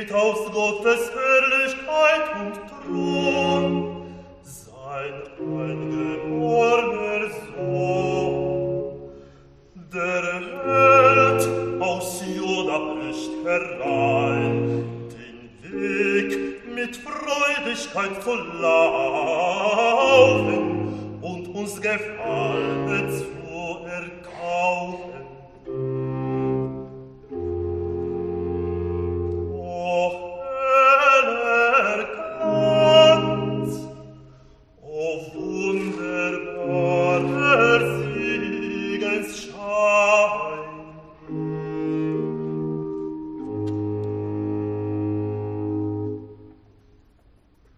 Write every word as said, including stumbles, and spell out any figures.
geht aus Gottes Herrlichkeit und Thron, sein eingeborener Sohn. Der Held aus Juda bricht herein, den Weg mit Freudigkeit zu laufen und uns Gefallen zu erkaufen. O Wunder